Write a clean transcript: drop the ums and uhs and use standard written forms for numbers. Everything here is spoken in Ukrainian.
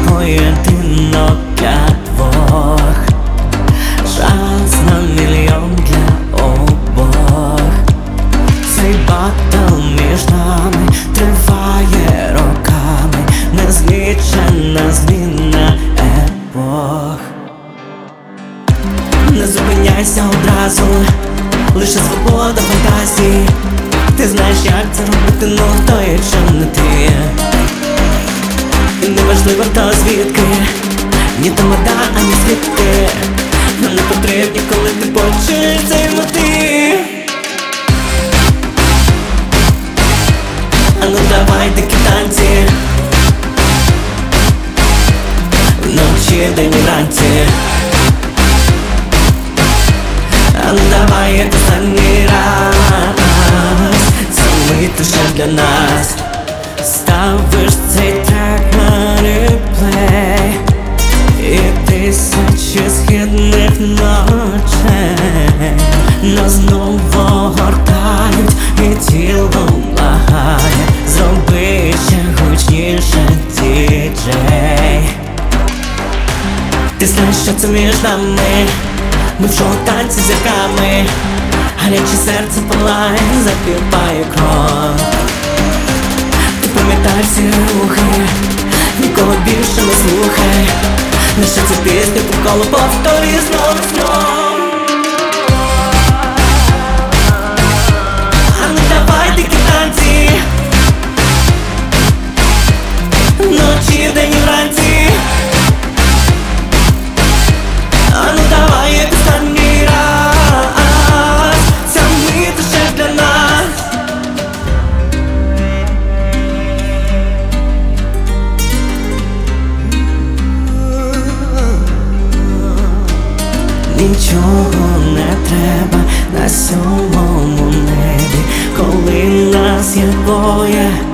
поєдинок для двох, шанс на мільйон для обох. Цей батл між нами триває роками, незлічена зміна епох. Не зупиняйся одразу, лише свобода фантазії. Ти знаєш, як це робити, ну хто, якщо не ти. І неважливо хто звідки, ні тамада, ані свідки. Нам не потрібні, коли ти почуєш цей мотив. А ну давай дикі танці, вночі, день і вранці. А ну давай як останній раз, це мить лише для нас. Ставиш цей трек на реплей, і тисячі східних ночей нас знову гортають, і тіло благає, зроби ще гучніше, діджей. Ти знаєш, що це між нами, ми в шоу танці з зірками, гаряче серце палає, запіває кров. Ти пам'ятаєш всі рухи, нікого більше не слухай, лише цю пісню по колу повторюй знов і знов. А ну давай дикі танці, вночі, день і вранці. А ну давай як останній раз, ця мить лише для нас. Нічого не треба на сьомому небі, коли нас є двоє.